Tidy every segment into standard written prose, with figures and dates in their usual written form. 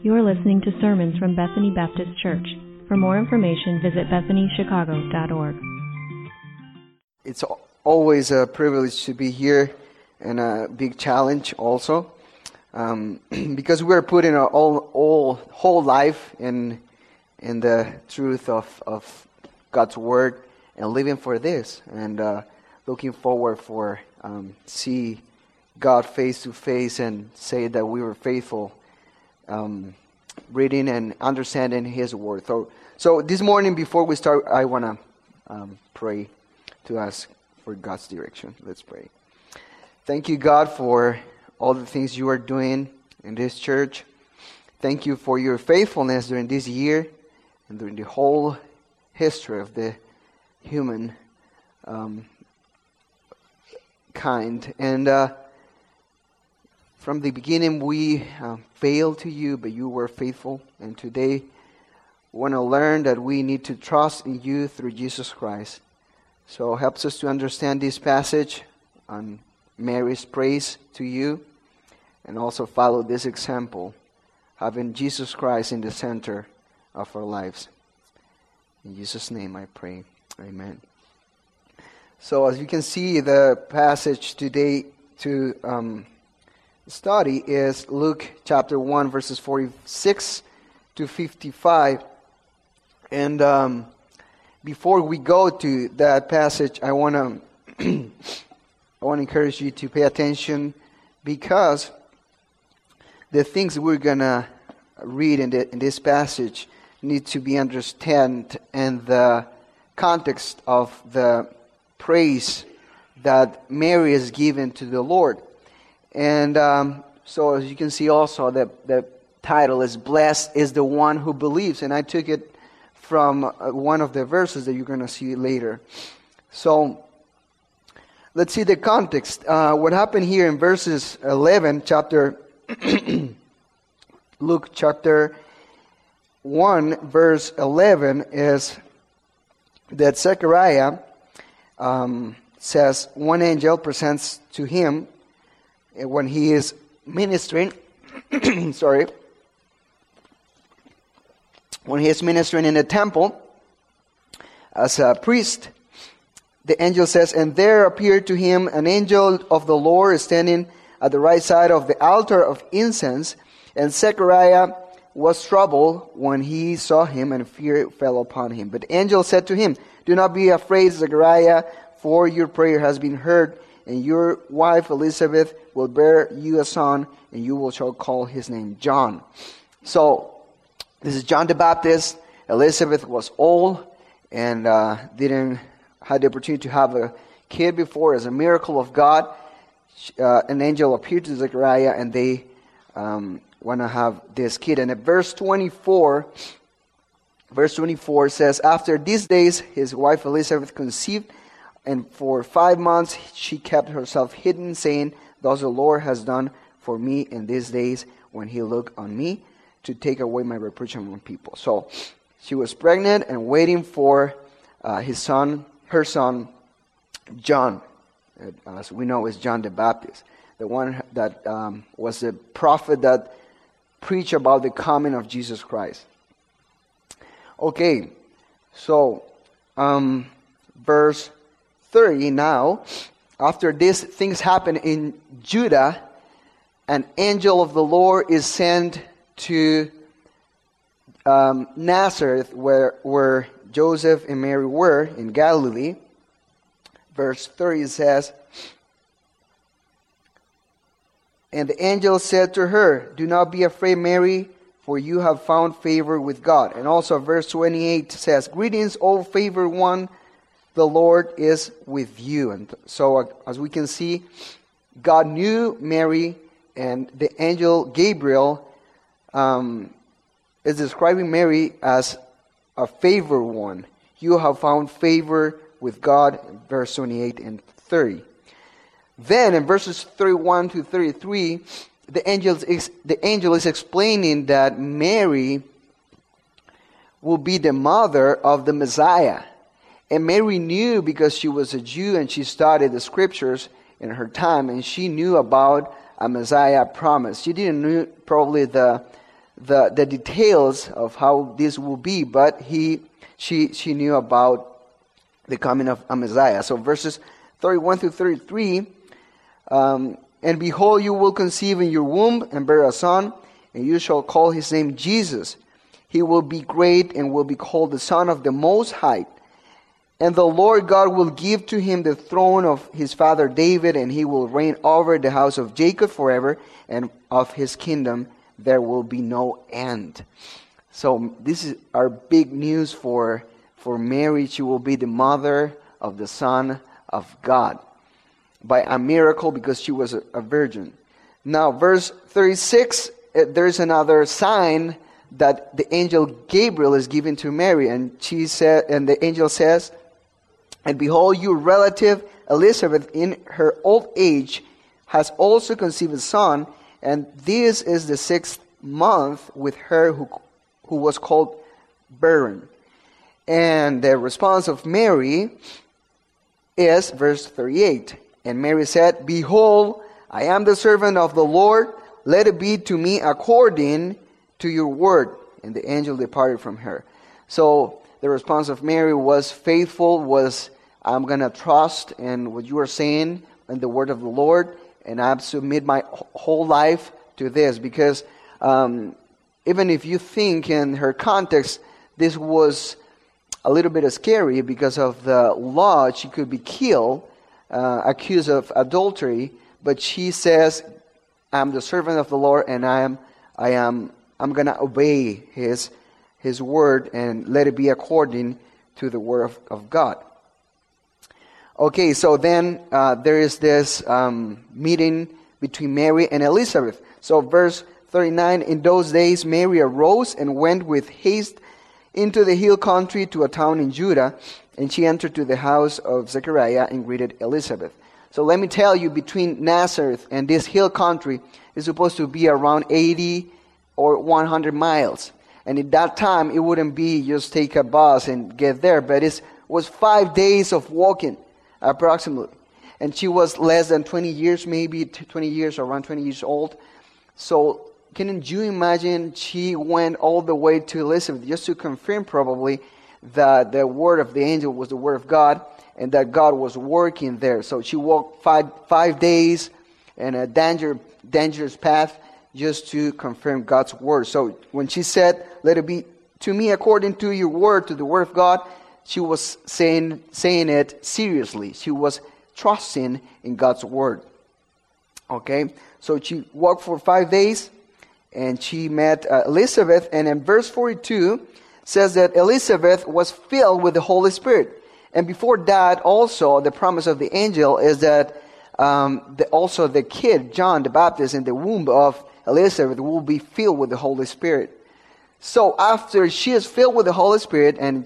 You are listening to sermons from Bethany Baptist Church. For more information, visit BethanyChicago.org. It's always a privilege to be here, and a big challenge also, because we're putting our whole life in the truth of God's Word and living for this, and looking forward for see God face to face and say that we were faithful, reading and understanding His Word. So this morning, before we start, I want to pray to ask for God's direction. Let's pray. Thank you, God, for all the things you are doing in this church. Thank you for your faithfulness during this year and during the whole history of the human kind. And from the beginning, we failed to you, but you were faithful. And today, we want to learn that we need to trust in you through Jesus Christ. So helps us to understand this passage on Mary's praise to you, and also follow this example, having Jesus Christ in the center of our lives. In Jesus' name I pray. Amen. So as you can see, the passage today to study is Luke chapter 1, verses 46 to 55. And before we go to that passage, I want to encourage you to pay attention, because the things we're going to read in this passage need to be understood in the context of the praise that Mary has given to the Lord. And so as you can see also, the title is Blessed is the One Who Believes. And I took it from one of the verses that you're going to see later. So let's see the context. What happened here in verses 11, Luke chapter 1, verse 11, is that Zechariah says one angel presents to him when he is ministering, when he is ministering in the temple as a priest. The angel says, and there appeared to him an angel of the Lord standing at the right side of the altar of incense. And Zechariah was troubled when he saw him, and fear fell upon him. But the angel said to him, do not be afraid, Zechariah, for your prayer has been heard, and your wife Elizabeth will bear you a son, and you shall call his name John. So, this is John the Baptist. Elizabeth was old and didn't had the opportunity to have a kid before. As a miracle of God, an angel appeared to Zechariah, and they want to have this kid. And at verse 24 says, after these days his wife Elizabeth conceived, and for 5 months she kept herself hidden, saying, thus the Lord has done for me in these days when he looked on me to take away my reproach among people. So she was pregnant and waiting for her son John, as we know is John the Baptist, the one that was the prophet that preached about the coming of Jesus Christ. Okay, so verse 30 now, after these things happen in Judah, an angel of the Lord is sent to Nazareth, where Joseph and Mary were in Galilee. Verse 30 says, and the angel said to her, do not be afraid, Mary, for you have found favor with God. And also verse 28 says, greetings, O favored one, the Lord is with you. And so as we can see, God knew Mary, and the angel Gabriel is describing Mary as a favored one. You have found favor with God, verse 28 and 30. Then in verses 31 to 33, the angel is explaining that Mary will be the mother of the Messiah. And Mary knew, because she was a Jew and she studied the scriptures in her time, and she knew about a Messiah promise. She didn't know probably the the details of how this will be, but she knew about the coming of a Messiah. So verses 31 through 33, and behold, you will conceive in your womb and bear a son, and you shall call his name Jesus. He will be great and will be called the Son of the Most High. And the Lord God will give to him the throne of his father David, and he will reign over the house of Jacob forever, and of his kingdom there will be no end. So this is our big news for Mary. She will be the mother of the Son of God by a miracle, because she was a virgin. Now, verse 36, there's another sign that the angel Gabriel is given to Mary, and the angel says, and behold, your relative Elizabeth in her old age has also conceived a son, and this is the 6th month with her who was called barren. And the response of Mary is verse 38. And Mary said, behold, I am the servant of the Lord. Let it be to me according to your word. And the angel departed from her. So the response of Mary was faithful, was, I'm going to trust in what you are saying and the word of the Lord, and I submit my whole life to this. Because even if you think in her context, this was a little bit scary because of the law, she could be killed, accused of adultery, but she says, I'm the servant of the Lord, and I'm going to obey His word and let it be according to the word of God. Okay, so then there is this meeting between Mary and Elizabeth. So verse 39, in those days Mary arose and went with haste into the hill country to a town in Judah, and she entered to the house of Zechariah and greeted Elizabeth. So let me tell you, between Nazareth and this hill country is supposed to be around 80 or 100 miles. And at that time, it wouldn't be just take a bus and get there, but it was 5 days of walking, approximately. And she was less than 20 years, maybe 20 years, around 20 years old. So can you imagine she went all the way to Elizabeth just to confirm probably that the word of the angel was the word of God and that God was working there. So she walked five days in a dangerous path just to confirm God's word. So when she said, let it be to me according to your word, to the word of God, she was saying it seriously. She was trusting in God's word. Okay, so she walked for 5 days and she met Elizabeth. And in verse 42 says that Elizabeth was filled with the Holy Spirit. And before that, also, the promise of the angel is that also the kid, John the Baptist, in the womb of Elizabeth will be filled with the Holy Spirit. So after she is filled with the Holy Spirit and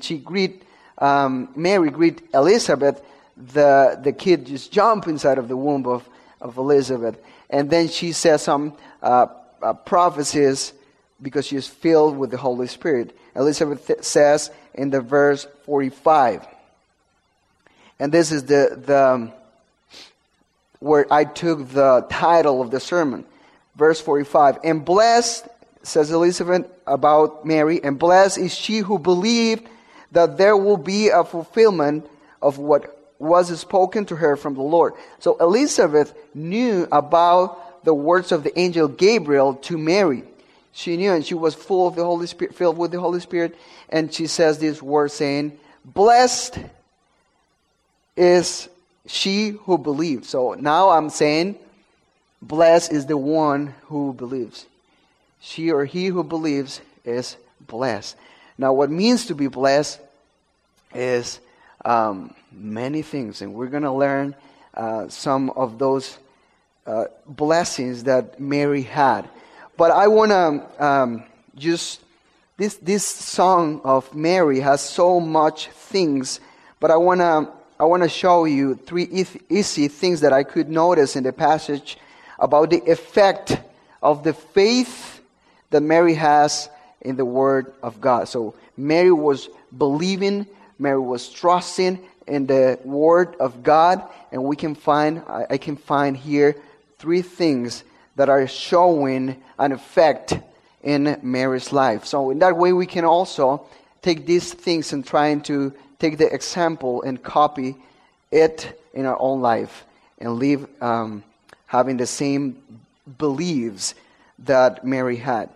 Mary greet Elizabeth, the kid just jump inside of the womb of Elizabeth. And then she says some prophecies because she is filled with the Holy Spirit. Elizabeth says in the verse 45. And this is the where I took the title of the sermon. Verse 45. And blessed, says Elizabeth about Mary, and blessed is she who believed that there will be a fulfillment of what was spoken to her from the Lord. So Elizabeth knew about the words of the angel Gabriel to Mary. She knew, and she was full of the Holy Spirit, filled with the Holy Spirit. And she says this word saying, blessed is she who believed. So now I'm saying, blessed is the one who believes. She or he who believes is blessed. Now what means to be blessed is many things. And we're going to learn some of those blessings that Mary had. But I want to this song of Mary has so much things. But I want to show you three easy things that I could notice in the passage about the effect of the faith that Mary has in the Word of God. So Mary was believing, Mary was trusting in the Word of God, and I can find here three things that are showing an effect in Mary's life. So in that way, we can also take these things and trying to take the example and copy it in our own life and live having the same beliefs that Mary had.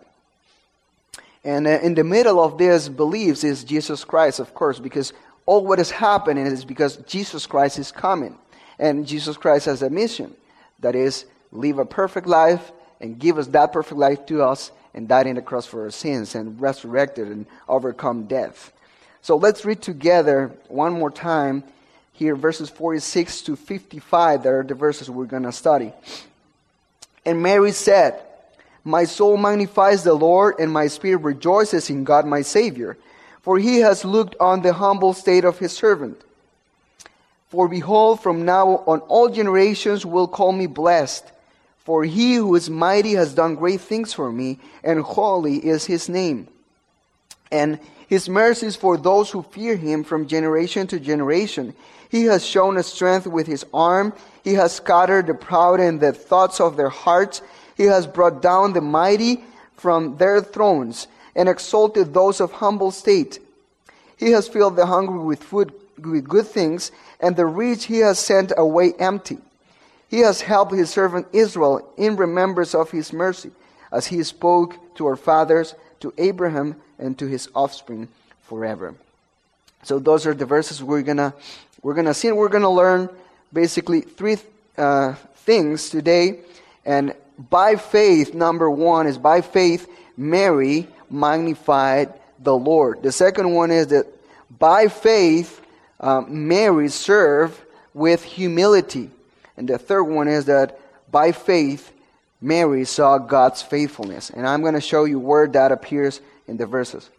And in the middle of these beliefs is Jesus Christ, of course, because all what is happening is because Jesus Christ is coming. And Jesus Christ has a mission, that is, live a perfect life and give us that perfect life to us and died on the cross for our sins and resurrected and overcome death. So let's read together one more time here verses 46 to 55. That are the verses we're going to study. And Mary said, "My soul magnifies the Lord, and my spirit rejoices in God my Savior, for he has looked on the humble state of his servant. For behold, from now on all generations will call me blessed. For he who is mighty has done great things for me, and holy is his name. And his mercies for those who fear him from generation to generation. He has shown us strength with his arm. He has scattered the proud in the thoughts of their hearts. He has brought down the mighty from their thrones and exalted those of humble state. He has filled the hungry with food, with good things, and the rich he has sent away empty. He has helped his servant Israel in remembrance of his mercy, as he spoke to our fathers, to Abraham, and to his offspring forever." So those are the verses we're gonna see, and we're gonna learn basically three things today. And by faith, number one is by faith, Mary magnified the Lord. The second one is that by faith, Mary served with humility. And the third one is that by faith, Mary saw God's faithfulness. And I'm going to show you where that appears in the verses.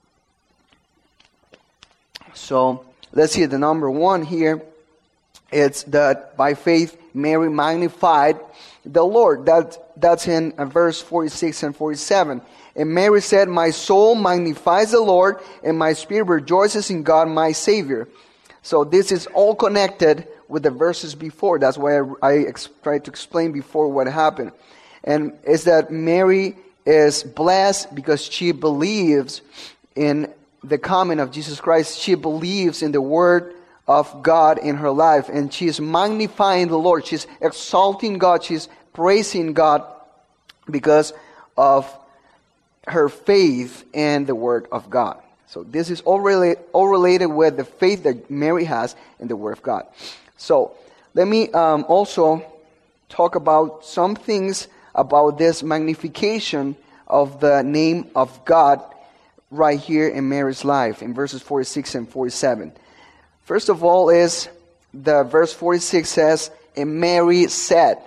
So let's see, the number one here, it's that by faith, Mary magnified the Lord. That's in verse 46 and 47. And Mary said, "My soul magnifies the Lord, and my spirit rejoices in God my Savior." So this is all connected with the verses before. That's why I tried to explain before what happened. And it's that Mary is blessed because she believes in the coming of Jesus Christ. She believes in the Word of God in her life. And she is magnifying the Lord. She's exalting God. She's praising God because of her faith in the Word of God. So this is all related with the faith that Mary has in the Word of God. So let me also talk about some things about this magnification of the name of God right here in Mary's life in verses 46 and 47. First of all is the verse 46 says, "And Mary said."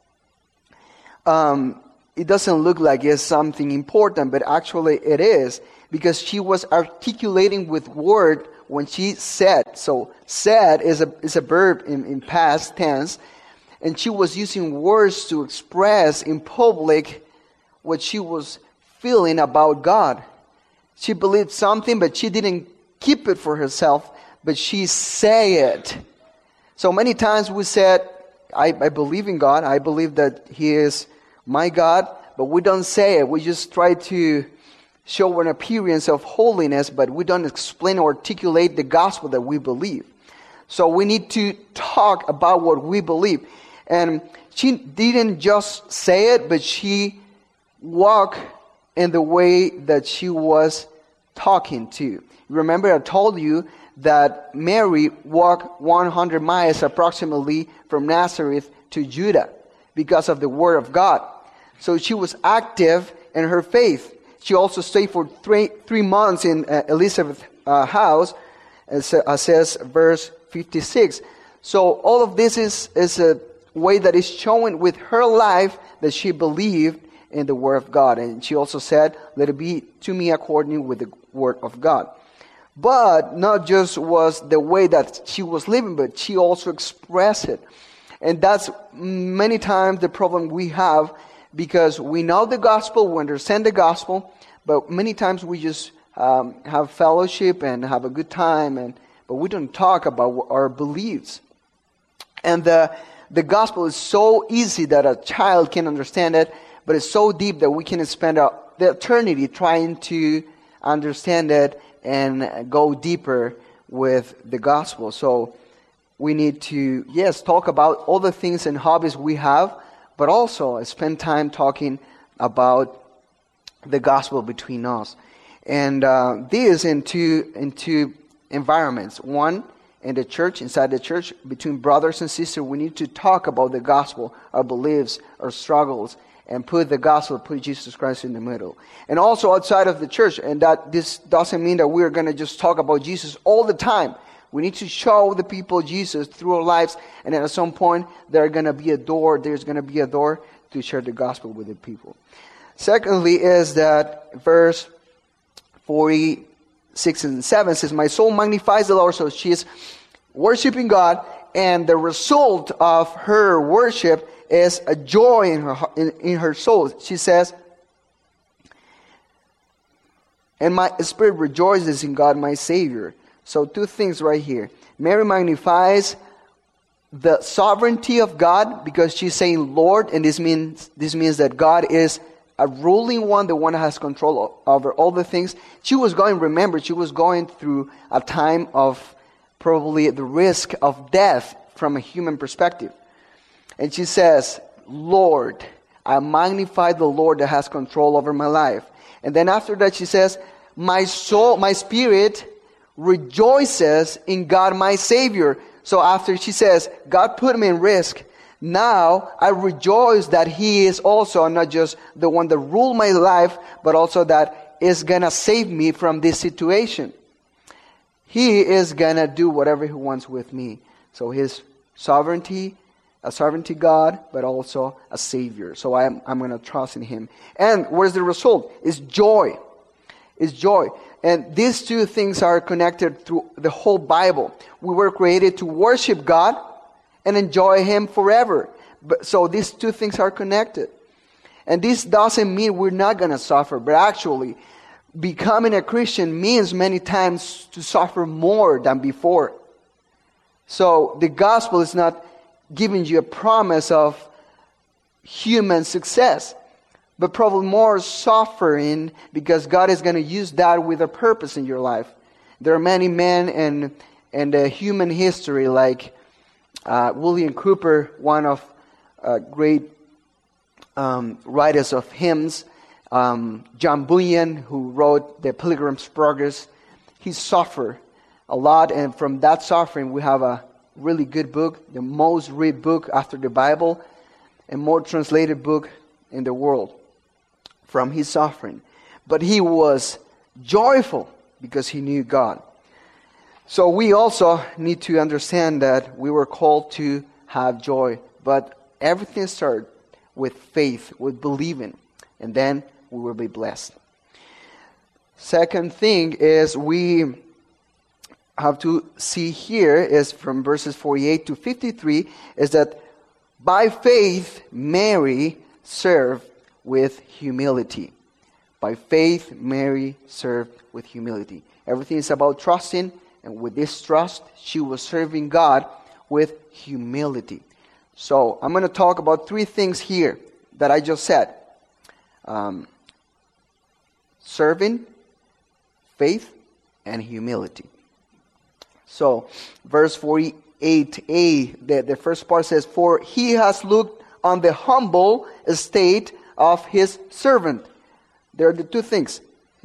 It doesn't look like it's something important, but actually it is, because she was articulating with word when she said. So said is a verb in past tense, and she was using words to express in public what she was feeling about God. She believed something, but she didn't keep it for herself, but she said it. So many times we said, I believe in God, I believe that He is my God, but we don't say it. We just try to show an appearance of holiness, but we don't explain or articulate the gospel that we believe. So we need to talk about what we believe. And she didn't just say it, but she walked in the way that she was talking to. Remember, I told you that Mary walked 100 miles approximately from Nazareth to Judah because of the Word of God. So she was active in her faith. She also stayed for three months in Elizabeth's house, as says verse 56. So all of this is a way that is showing with her life that she believed in the Word of God. And she also said, "Let it be to me according with the Word of God." But not just was the way that she was living, but she also expressed it. And that's many times the problem we have, because we know the gospel, we understand the gospel, but many times we just have fellowship and have a good time, but we don't talk about our beliefs. And the gospel is so easy that a child can understand it, but it's so deep that we can spend the eternity, trying to understand it and go deeper with the gospel. So we need to, yes, talk about all the things and hobbies we have, but also spend time talking about the gospel between us. And this in two environments. One, in the church, inside the church, between brothers and sisters, we need to talk about the gospel, our beliefs, our struggles, and put the gospel, put Jesus Christ in the middle. And also outside of the church, and that this doesn't mean that we're going to just talk about Jesus all the time. We need to show the people Jesus through our lives, and then at some point there's going to be a door to share the gospel with the people. Secondly is that verse 46 and 7 says, my soul magnifies the Lord. So she is worshiping God, and the result of her worship is a joy in her soul. She says, and my spirit rejoices in God my Savior. So two things right here. Mary magnifies the sovereignty of God because she's saying Lord, and this means that God is a ruling one, the one that has control over all the things. She was going through a time of probably the risk of death from a human perspective. And she says, Lord, I magnify the Lord that has control over my life. And then after that she says, my soul, my spirit rejoices in God my Savior. So after she says, God put me in risk, now I rejoice that He is also not just the one that ruled my life, but also that is going to save me from this situation. He is going to do whatever He wants with me. So His sovereignty, a sovereignty God, but also a Savior. So I'm going to trust in Him. And where's the result? It's joy. It's joy. And these two things are connected through the whole Bible. We were created to worship God and enjoy Him forever. So these two things are connected. And this doesn't mean we're not going to suffer, but actually, becoming a Christian means many times to suffer more than before. So the gospel is not giving you a promise of human success, but probably more suffering, because God is going to use that with a purpose in your life. There are many men in the human history, like William Cowper, one of great writers of hymns, John Bunyan, who wrote the Pilgrim's Progress. He suffered a lot, and from that suffering we have a really good book, the most read book after the Bible, and more translated book in the world from his suffering. But he was joyful because he knew God. So we also need to understand that we were called to have joy, but everything starts with faith, with believing, and then we will be blessed. Second thing is we have to see here is from verses 48 to 53 is that by faith Mary served with humility. By faith Mary served with humility. Everything is about trusting, and with this trust she was serving God with humility. So I'm going to talk about three things here that I just said. Serving, faith, and humility. So, verse 48a, the first part says, for He has looked on the humble estate of His servant. There are the two things.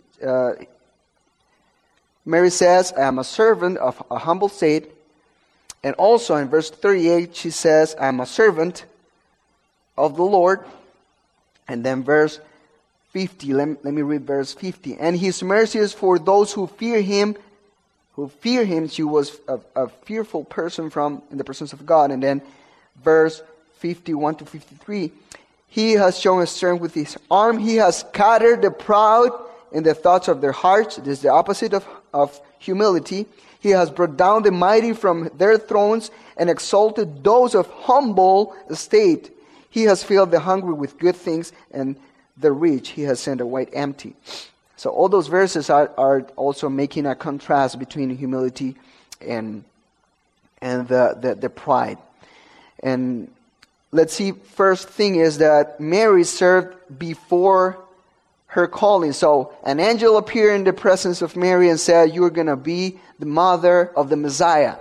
Mary says, I am a servant of a humble estate. And also in verse 38, she says, I am a servant of the Lord. And then verse 50, let me read verse 50. And His mercy is for those who fear Him. She was a fearful person in the presence of God. And then verse 51 to 53, He has shown His strength with His arm. He has scattered the proud in the thoughts of their hearts. This is the opposite of humility. He has brought down the mighty from their thrones and exalted those of humble estate. He has filled the hungry with good things, and the rich He has sent away empty. So all those verses are also making a contrast between humility and the pride. And let's see, first thing is that Mary served before her calling. So an angel appeared in the presence of Mary and said, "You are going to be the mother of the Messiah."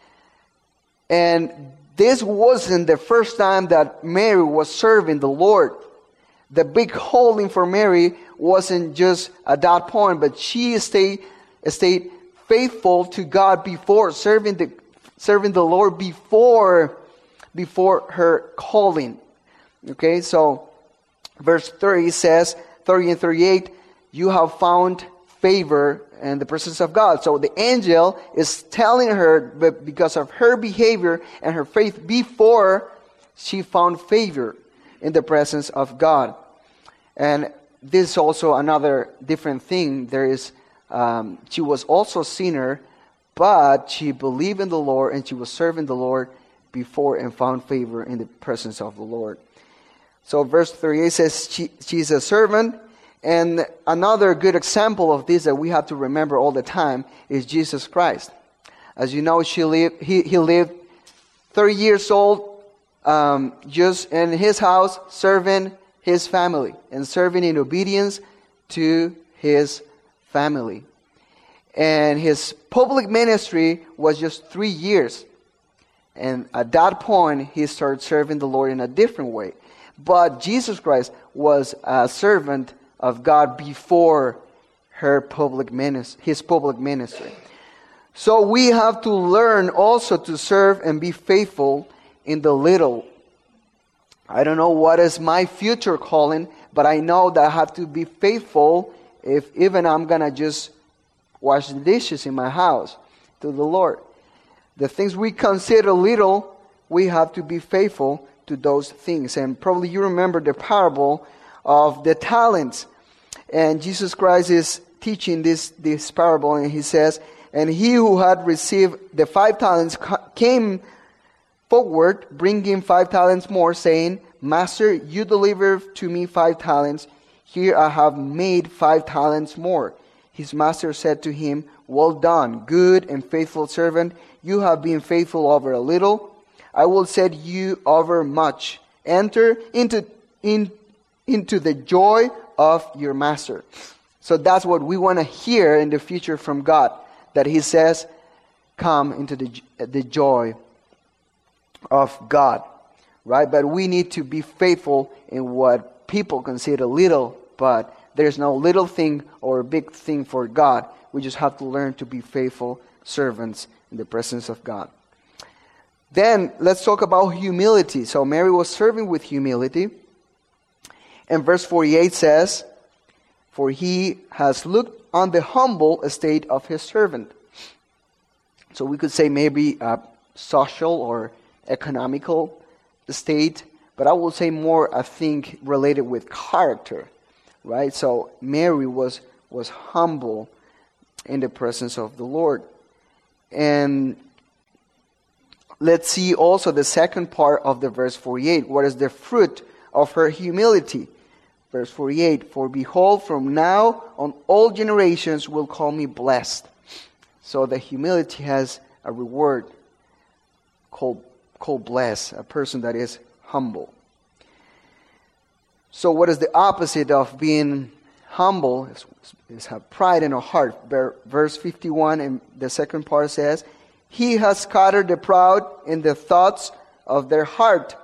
And this wasn't the first time that Mary was serving the Lord. The big calling for Mary wasn't just at that point, but she stayed faithful to God before serving the Lord before her calling. Okay, so verse 30 says, 30 and 38, "You have found favor in the presence of God." So the angel is telling her, but because of her behavior and her faith before, she found favor in the presence of God. And this is also another different thing. There is, she was also a sinner, but she believed in the Lord and she was serving the Lord before and found favor in the presence of the Lord. So verse 38 says she's a servant. And another good example of this that we have to remember all the time is Jesus Christ. As you know, he lived 30 years old, just in his house, serving his family and serving in obedience to his family. And his public ministry was just 3 years. And at that point, he started serving the Lord in a different way. But Jesus Christ was a servant of God before his public ministry. So we have to learn also to serve and be faithful in the little. I don't know what is my future calling, but I know that I have to be faithful if even I'm going to just wash the dishes in my house to the Lord. The things we consider little, we have to be faithful to those things. And probably you remember the parable of the talents. And Jesus Christ is teaching this parable, and he says, "And he who had received the 5 talents came forward, bringing 5 talents more, saying, 'Master, you delivered to me 5 talents. Here I have made 5 talents more.' His master said to him, 'Well done, good and faithful servant. You have been faithful over a little. I will set you over much. Enter into the joy of your master.'" So that's what we want to hear in the future from God. That he says, come into the joy of God. Right? But we need to be faithful in what people consider little. But there's no little thing or big thing for God. We just have to learn to be faithful servants in the presence of God. Then let's talk about humility. So Mary was serving with humility. And verse 48 says, "For he has looked on the humble estate of his servant." So we could say maybe a social or economical estate, but I will say more, I think, related with character. Right? So Mary was humble in the presence of the Lord. And let's see also the second part of the verse 48. What is the fruit of her humility? Verse 48, "For behold, from now on all generations will call me blessed." So the humility has a reward called blessed, a person that is humble. So what is the opposite of being humble? Is have pride in our heart. Verse 51 and the second part says, "He has scattered the proud in the thoughts of their heart."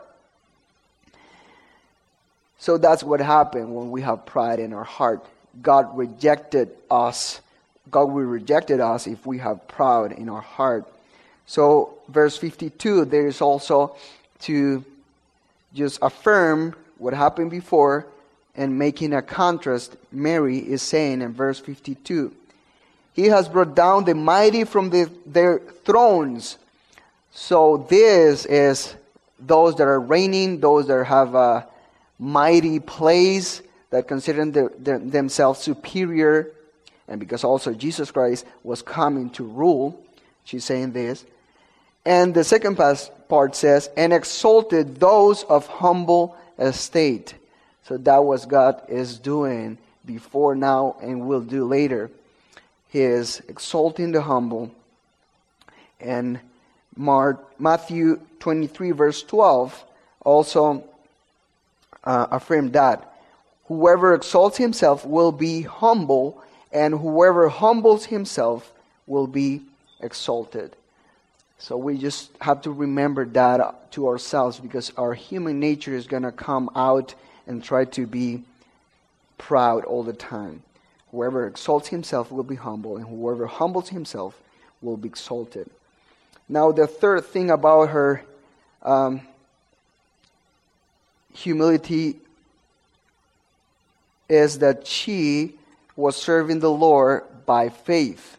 So that's what happened when we have pride in our heart. God rejected us. God will reject us if we have pride in our heart. So verse 52, there is also to just affirm what happened before and making a contrast. Mary is saying in verse 52, "He has brought down the mighty from their thrones." So this is those that are reigning, those that have a mighty place, that consider themselves superior. And because also Jesus Christ was coming to rule, she's saying this. And the second part says, "And exalted those of humble estate." So that was God is doing before now and will do later. He is exalting the humble. And Matthew 23 verse 12 also affirmed that. Whoever exalts himself will be humble, and whoever humbles himself will be exalted. So we just have to remember that to ourselves, because our human nature is going to come out and try to be proud all the time. Whoever exalts himself will be humble, and whoever humbles himself will be exalted. Now, the third thing about her humility is that she was serving the Lord by faith.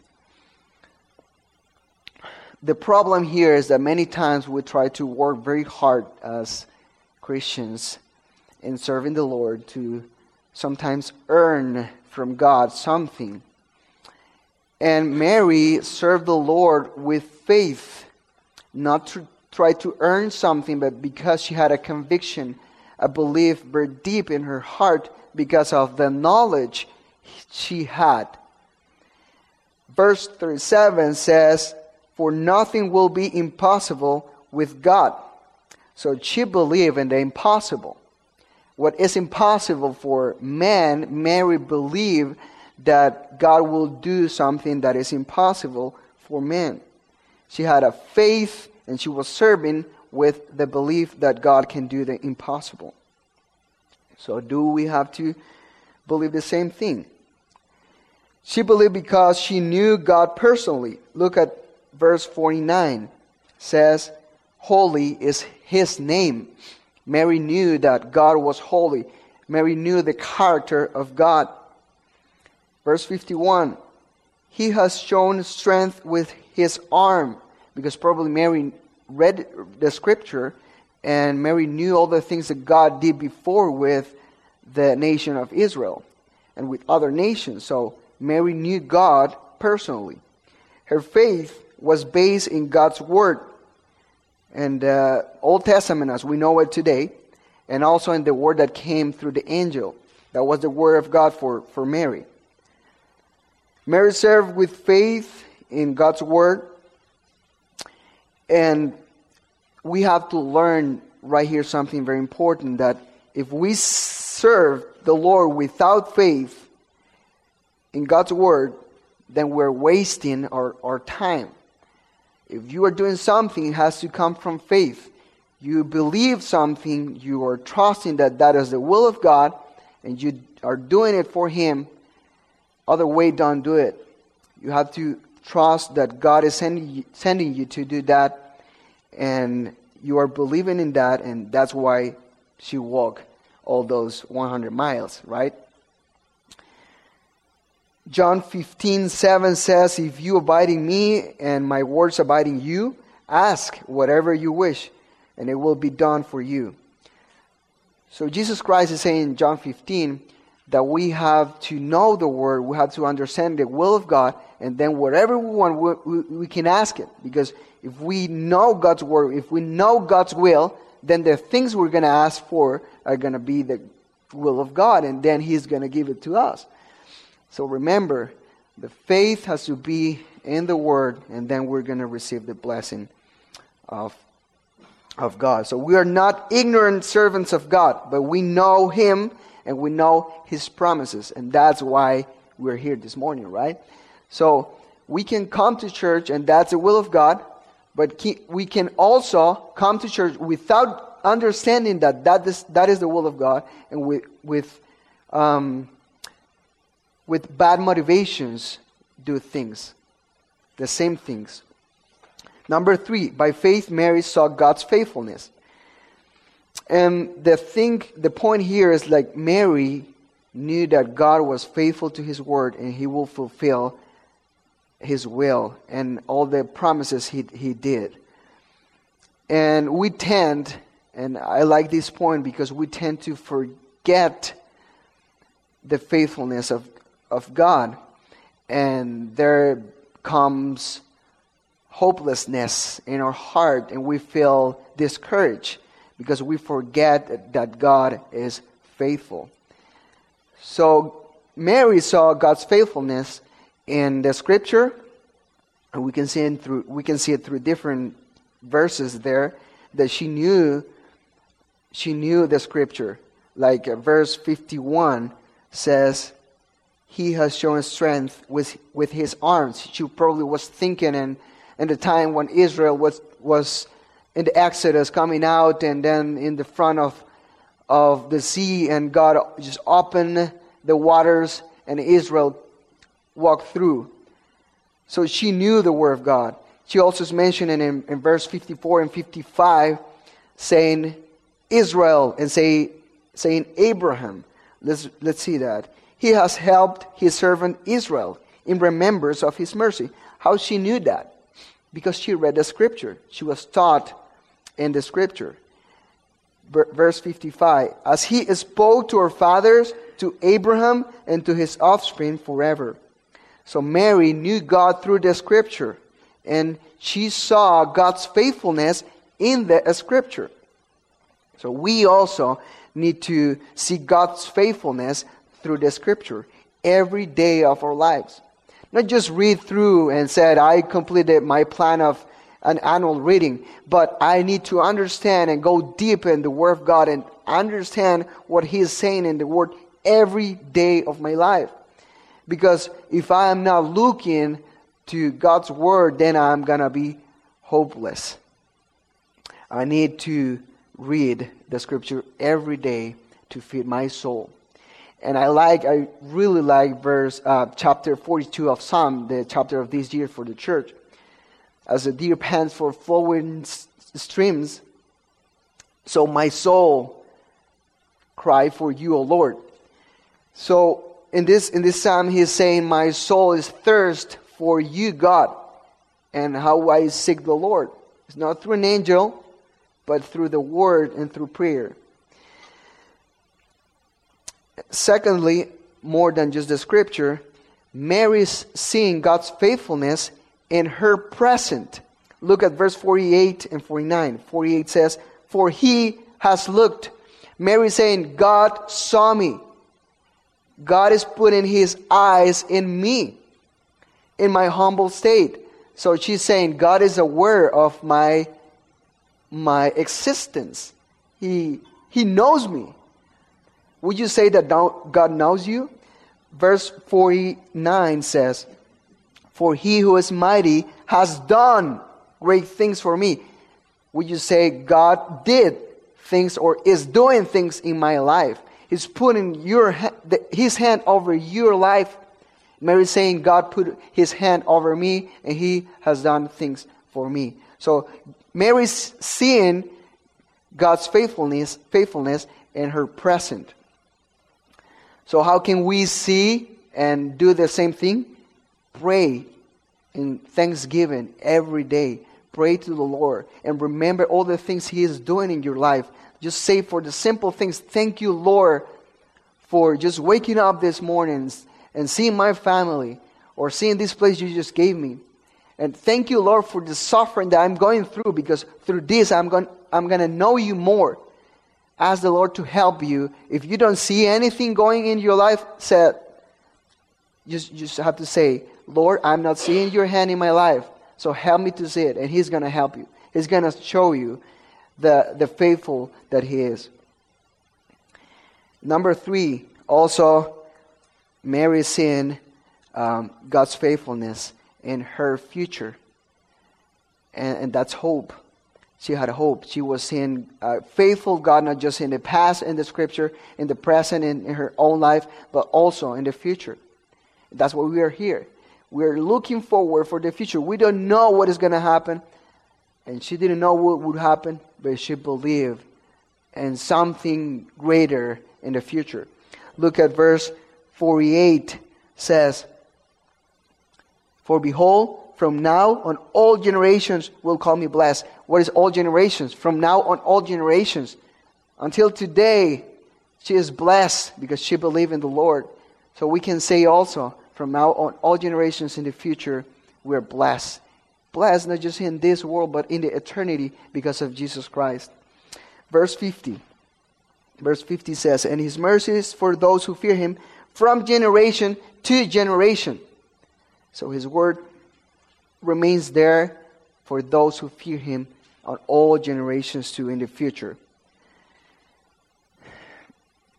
The problem here is that many times we try to work very hard as Christians in serving the Lord to sometimes earn from God something. And Mary served the Lord with faith, not to try to earn something, but because she had a conviction, a belief very deep in her heart because of the knowledge she had. Verse 37 says, "For nothing will be impossible with God." So she believed in the impossible. What is impossible for man, Mary believed that God will do something that is impossible for man. She had a faith, and she was serving with the belief that God can do the impossible. So do we have to believe the same thing? She believed because she knew God personally. Look at verse 49. It says, "Holy is his name." Mary knew that God was holy. Mary knew the character of God. Verse 51, "He has shown strength with his arm." Because probably Mary read the scripture, and Mary knew all the things that God did before with the nation of Israel and with other nations. So Mary knew God personally. Her faith was based in God's word. And the Old Testament as we know it today, and also in the word that came through the angel. That was the word of God for Mary. Mary served with faith in God's word. And we have to learn right here something very important, that if we serve the Lord without faith in God's word, then we're wasting our time. If you are doing something, it has to come from faith. You believe something, you are trusting that that is the will of God, and you are doing it for Him. Other way, don't do it. You have to trust that God is sending you to do that, and you are believing in that, and that's why she walked all those 100 miles, right? John 15:7 says, "If you abide in me and my words abide in you, ask whatever you wish, and it will be done for you." So Jesus Christ is saying in John 15 that we have to know the word, we have to understand the will of God, and then whatever we want, we can ask it. Because if we know God's word, if we know God's will, then the things we're going to ask for are going to be the will of God, and then He's going to give it to us. So remember, the faith has to be in the word, and then we're going to receive the blessing of God. So we are not ignorant servants of God, but we know Him and we know His promises. And that's why we're here this morning, right? So we can come to church, and that's the will of God, but we can also come to church without understanding that is the will of God, and with bad motivations do things, the same things. Number 3, by faith Mary saw God's faithfulness. And the point here is like Mary knew that God was faithful to His word, and He will fulfill His will and all the promises He did. And we tend, and I like this point because we tend to forget the faithfulness of God, and there comes hopelessness in our heart, and we feel discouraged because we forget that God is faithful. So Mary saw God's faithfulness in the scripture, and we can see it through different verses there, that she knew the scripture, like verse 51 says, he has shown strength with his arms. She probably was thinking in the time when Israel was in the Exodus coming out and then in the front of the sea, and God just opened the waters and Israel walked through. So she knew the Word of God. She also is mentioning in verse 54 and 55 saying Israel and saying Abraham. Let's see that. He has helped his servant Israel in remembrance of his mercy. How she knew that? Because she read the scripture. She was taught in the scripture. Verse 55, as he spoke to our fathers, to Abraham, and to his offspring forever. So Mary knew God through the scripture, and she saw God's faithfulness in the scripture. So we also need to see God's faithfulness through the scripture every day of our lives. Not just read through and said, I completed my plan of an annual reading, but I need to understand and go deep in the Word of God and understand what He is saying in the Word every day of my life. Because if I am not looking to God's Word, then I'm going to be hopeless. I need to read the scripture every day to feed my soul. And I really like chapter 42 of Psalm, the chapter of this year for the church. As a deer pants for flowing streams, so my soul cry for you, O Lord. So in this psalm, he is saying, my soul is thirst for you, God. And how I seek the Lord. It's not through an angel, but through the word and through prayer. Secondly, more than just the scripture, Mary's seeing God's faithfulness in her present. Look at verse 48 and 49. 48 says, for he has looked. Mary saying, God saw me. God is putting his eyes in me, in my humble state. So she's saying, God is aware of my existence. He knows me. Would you say that God knows you? Verse 49 says, for he who is mighty has done great things for me. Would you say God did things or is doing things in my life? He's putting his hand over your life. Mary is saying God put his hand over me and he has done things for me. So Mary's seeing God's faithfulness in her present. So how can we see and do the same thing? Pray in thanksgiving every day. Pray to the Lord and remember all the things He is doing in your life. Just say for the simple things, thank you, Lord, for just waking up this morning and seeing my family or seeing this place you just gave me. And thank you, Lord, for the suffering that I'm going through, because through this I'm going to know you more. Ask the Lord to help you. If you don't see anything going in your life, just have to say, Lord, I'm not seeing your hand in my life, so help me to see it. And He's going to help you. He's going to show you the faithful that He is. Number 3, also, Mary is seeing God's faithfulness in her future. And that's hope. She had hope. She was seeing faithful God, not just in the past in the scripture, in the present in her own life, but also in the future. That's why we are here. We are looking forward for the future. We don't know what is going to happen. And she didn't know what would happen, but she believed in something greater in the future. Look at verse 48 says, for behold, from now on all generations will call me blessed. What is all generations? From now on all generations. Until today, she is blessed because she believed in the Lord. So we can say also, from now on all generations in the future, we're blessed. Blessed not just in this world, but in the eternity because of Jesus Christ. Verse 50. Verse 50 says, and His mercy is for those who fear Him from generation to generation. So His word remains there for those who fear Him on all generations too in the future.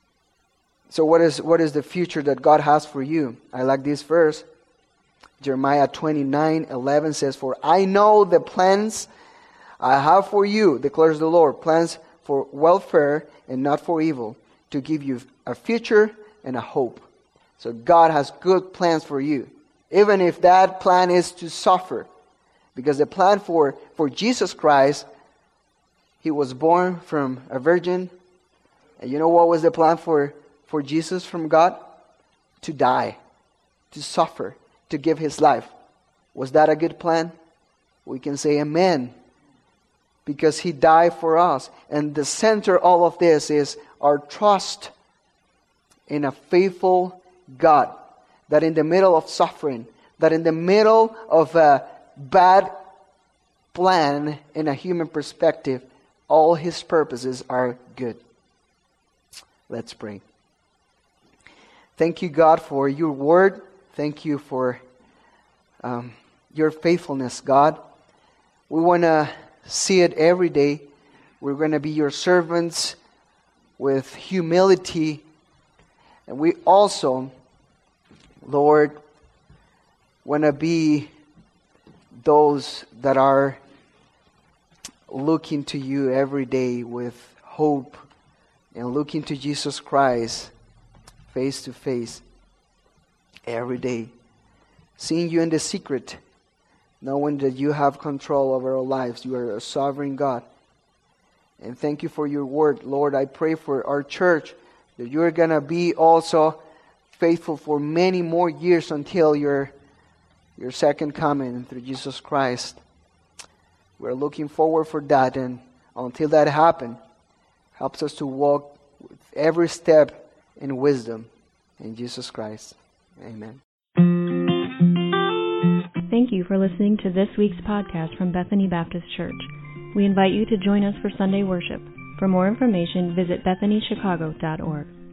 So what is the future that God has for you? I like this verse. Jeremiah 29:11 says, "For I know the plans I have for you, declares the Lord, plans for welfare and not for evil, to give you a future and a hope." So God has good plans for you, even if that plan is to suffer. Because the plan for Jesus Christ, He was born from a virgin. And you know what was the plan for Jesus from God? To die, to suffer, to give His life. Was that a good plan? We can say amen. Because He died for us. And the center of all of this is our trust in a faithful God. That in the middle of suffering, that in the middle of a bad plan in a human perspective, all His purposes are good. Let's pray. Thank you, God, for your word. Thank you for your faithfulness, God. We want to see it every day. We're going to be your servants with humility. And we also, Lord, want to be those that are looking to you every day with hope and looking to Jesus Christ face to face every day. Seeing you in the secret, knowing that you have control over our lives. You are a sovereign God. And thank you for your word. Lord, I pray for our church that you're going to be also faithful for many more years until your second coming through Jesus Christ. We're looking forward for that, and until that happens, helps us to walk with every step in wisdom in Jesus Christ. Amen. Thank you for listening to this week's podcast from Bethany Baptist Church. We invite you to join us for Sunday worship. For more information, visit BethanyChicago.org.